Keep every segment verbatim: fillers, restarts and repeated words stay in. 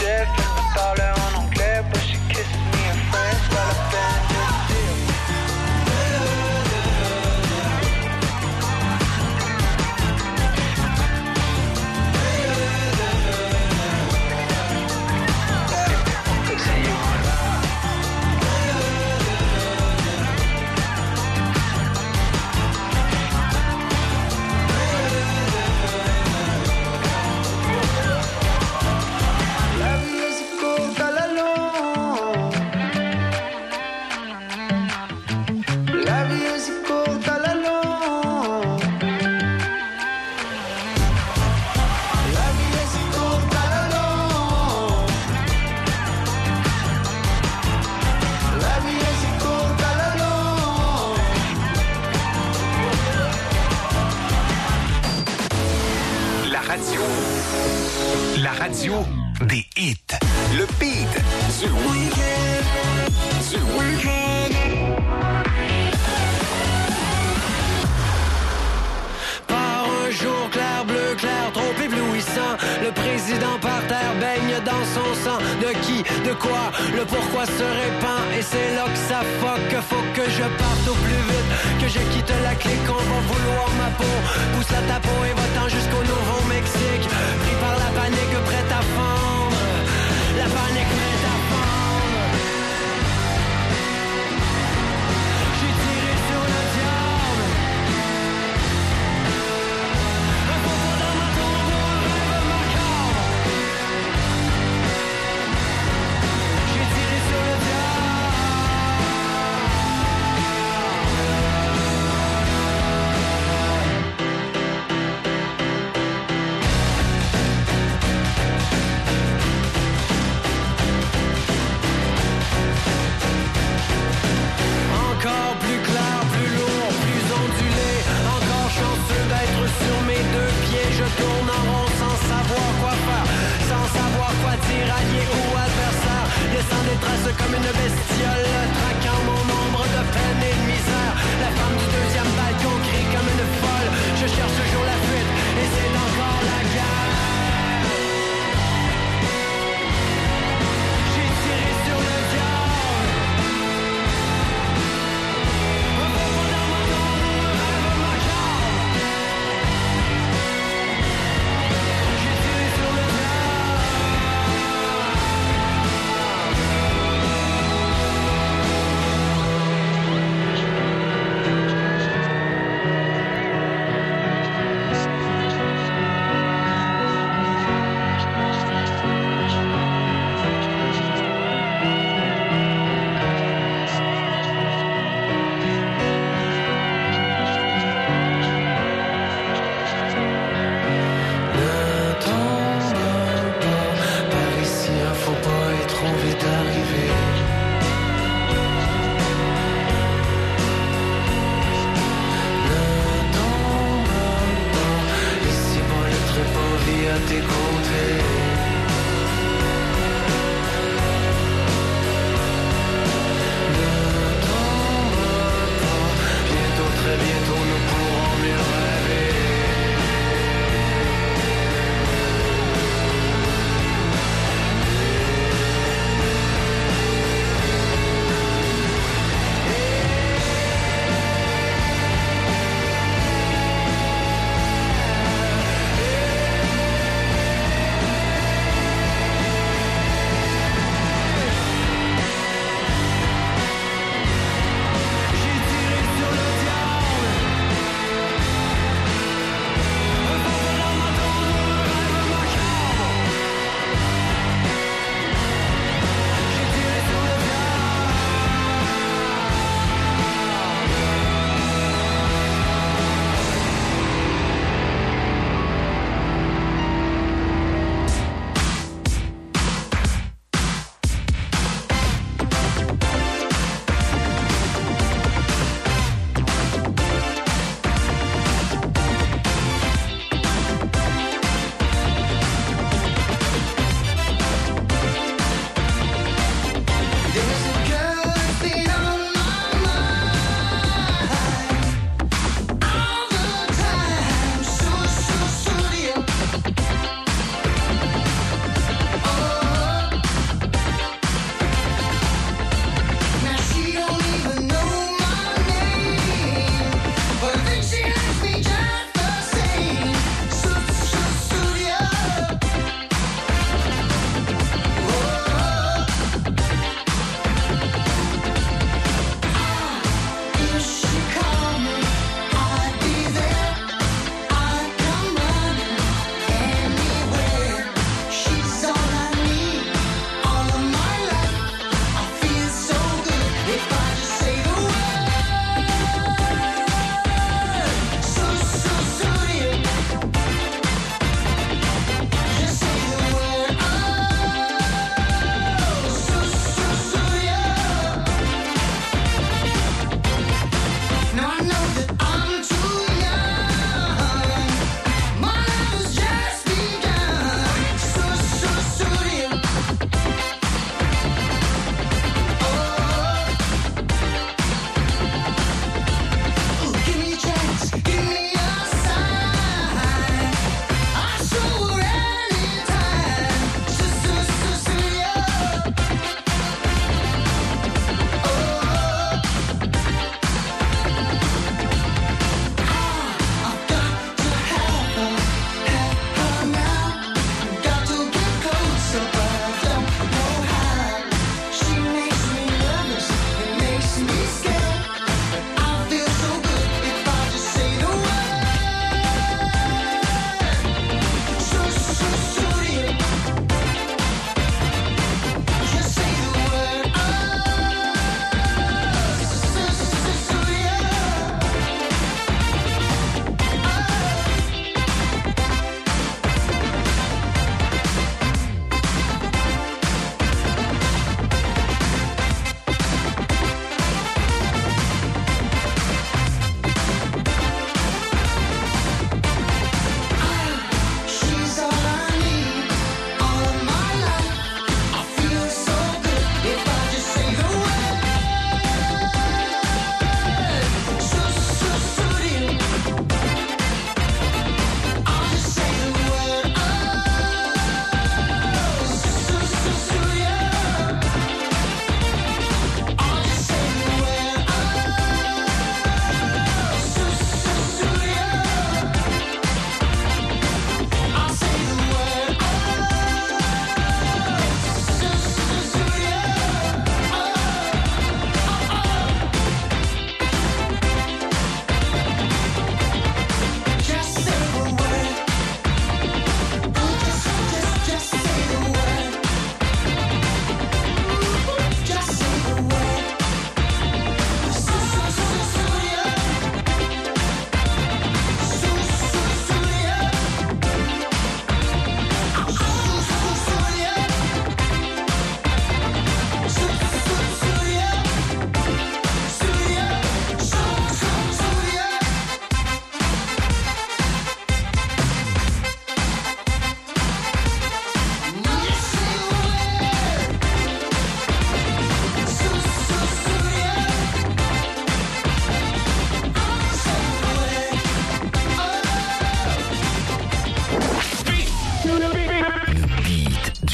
chef, elle me parlait en anglais, but she kissed me in French, pas la peine de le dire. La radio des hits. Le beat du week-end. Du week-end. Par un jour clair, bleu clair, trop éblouissant, le président par terre baigne dans son sang. De qui, de quoi, le pourquoi se répand. Et c'est là que ça fuck, faut que je parte au plus vite, que je quitte la clique, on va vouloir ma peau. Pousse la ta peau et va-t'en jusqu'au Nouveau-Mexique. Pris par la panique, prête à fondre. La panique prête à fondre. J'ai tiré sur le diable. Un faux pas dans ma tombe, un rêve macabre. J'ai tiré sur le diable. Encore plus clair, plus lourd, plus ondulé. Encore chanceux d'être sur mes deux pieds. Je tourne en rond sans savoir quoi faire, sans savoir quoi dire, allié ou adversaire. Laissant des traces comme une bestiole, traquant mon ombre de peine et de misère. La femme du deuxième balcon crie comme une folle. Je cherche toujours la fuite et c'est encore la guerre. J'ai tiré sur le diable.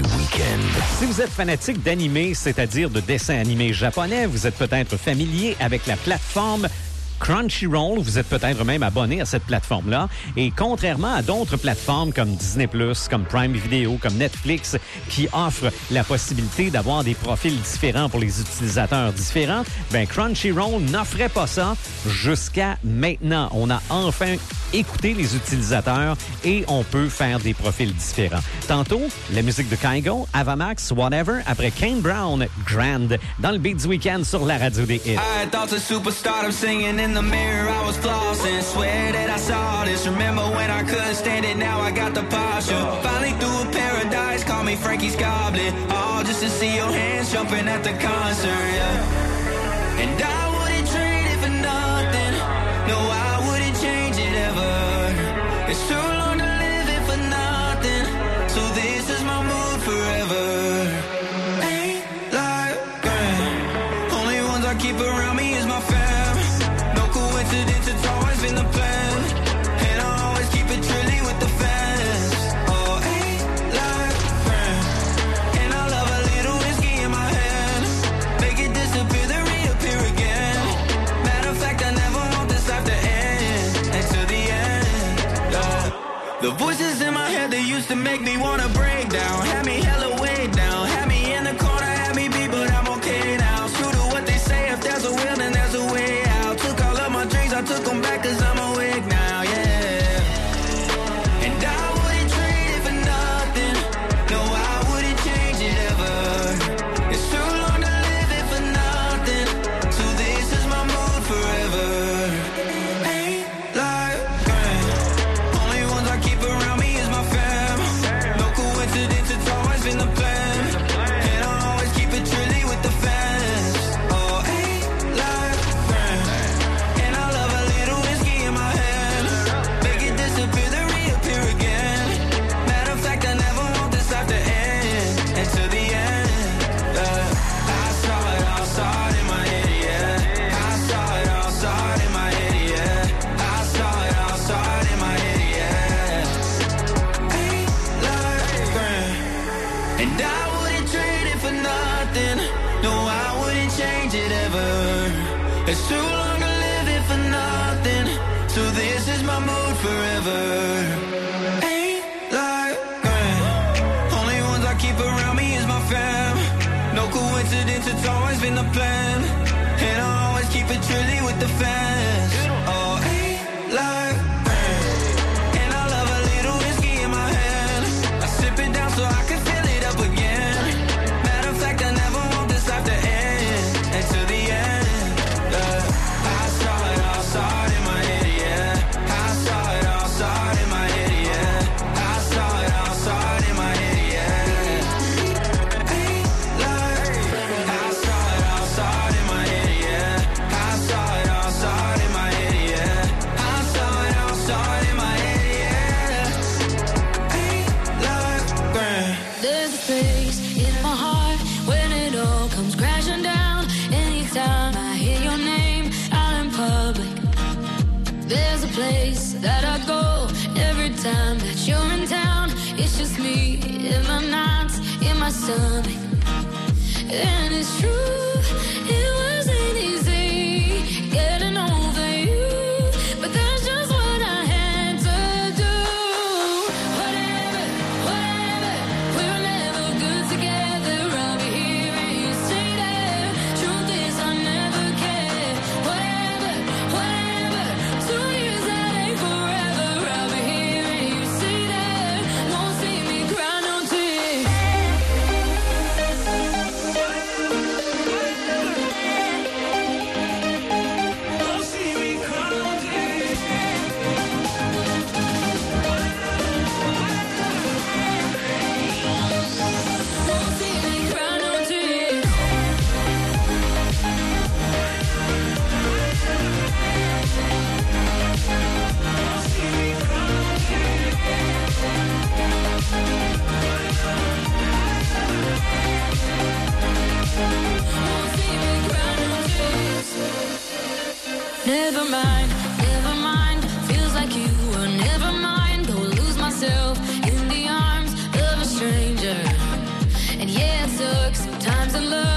week-end. Si vous êtes fanatique d'animé, c'est-à-dire de dessins animés japonais, vous êtes peut-être familier avec la plateforme Crunchyroll, vous êtes peut-être même abonné à cette plateforme-là. Et contrairement à d'autres plateformes comme Disney plus, comme Prime Video, comme Netflix, qui offrent la possibilité d'avoir des profils différents pour les utilisateurs différents, ben Crunchyroll n'offrait pas ça jusqu'à maintenant. On a enfin écouté les utilisateurs et on peut faire des profils différents. Tantôt, la musique de Kygo, Avamax, Whatever, après Kane Brown, Grand, dans le Beat du Week-end sur la radio des hits. I thought the superstar singing in the mirror, I was flossing. Swear that I saw this. Remember when I couldn't stand it? Now I got the posture. Finally through a paradise, call me Frankie's Goblet. All just to see your hands jumping at the concert, yeah. And I wouldn't trade it for nothing. No, I wouldn't change it ever. It's too long to live it for nothing. So this is my mood forever. Ain't like grand. Only ones I keep around me is my family. It's always been the plan, and I always keep it trilly with the fans. Oh, ain't like grand, and I love a little whiskey in my hand. Make it disappear, then reappear again. Matter of fact, I never want this life to end until the end. Yeah. The voices in my head, they used to make me wanna break down. Had me hella way down, had me in the corner, had me beat, but I'm okay now. True to what they say, if there's a will, then there's a way out. Took all of my dreams, I took them back cause I'm awake now, yeah. And I wouldn't trade it for nothing. No, I wouldn't change it ever. It's too long to live it for nothing. So this is my mood forever. Ain't like grand. Only ones I keep around me is my fam. No coincidence, it's always been the plan. And I always keep it trilly with the fans. Oh, ain't like grand. And I love a little whiskey in my hand. Make it disappear, then reappear again. Matter of fact, I never want this life to end until the end. Yeah. I saw it all, saw it in my head, yeah. I saw it all, saw it in my head, yeah. I saw it all, saw it in my head, yeah. Ain't like grand. And I wouldn't trade it for nothing. No, I wouldn't change it ever. It's too long to live it for nothing. So this is my mood forever. Ain't like grand. Only ones I keep around me is my fam. No coincidence, it's always been the plan. And I always keep it trilly with the fans. Oh, ain't like grand. And I love a little whiskey in my hand. I sip it down so I can fill it up again. Matter of fact, I never want this life to end until the end. Yeah. I saw it all, saw it in my head, yeah. I saw it all, saw it in my head, yeah. I saw it all, saw it in my head, yeah. Ain't like I saw it all, saw it in my head, yeah. I saw it all, saw it in my head, yeah. I saw it all, saw it in my head, yeah. Ain't like grand. There's a place in my heart when it all comes crashing down. Anytime I hear your name out in public, there's a place that I go every time that you're in town. It's just me in my nights, in my stomach. And it's true, it wasn't easy getting over you, but that's just what I had to do. Whatever, whatever, we were never good together. I'll be here and you stay there. Truth is I never cared. Whatever, whatever, two years that ain't forever. I'll be here and you stay there. Won't see me cry no tears. and love.